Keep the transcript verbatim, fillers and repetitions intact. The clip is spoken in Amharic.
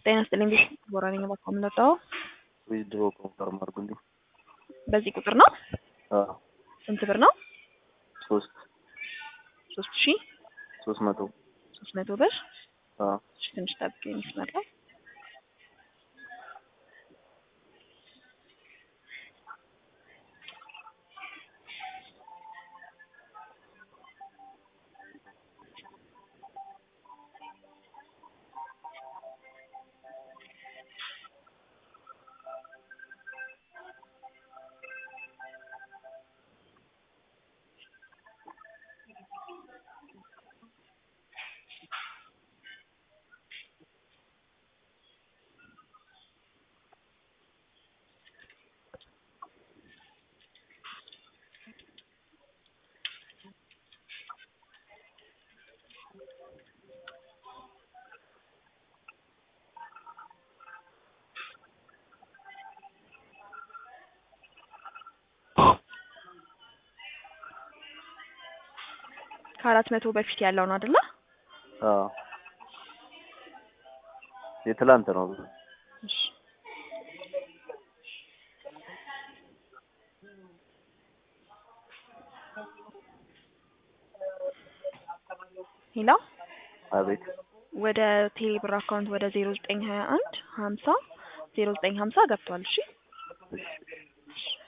ጤና ይስጥልኝ ቤት ቦራኔ ባካም ለጣው ዊድሮ ኮንፈርም አድርጉልኝ። በዚህ ቁጥር ነው? አዎ ስንት ብር ነው? ሶስት ሶስት ሺህ ሶስት መቶ ሶስት መቶ ብር። አዎ እሺ ትንሽ ጠብቂኝ ይመስላል። ከአራት መቶ በፊት ያለው ነው አይደል? አዎ የትላንት ነው። እሺ ሄሎ አቤት ወደ ቴሌብር አካውንት ወደ ዜሮ ዘጠኝ ሀያ አንድ ሀምሳ ዜሮ ዘጠኝ ሀምሳ ገብቷል። እሺ እሺ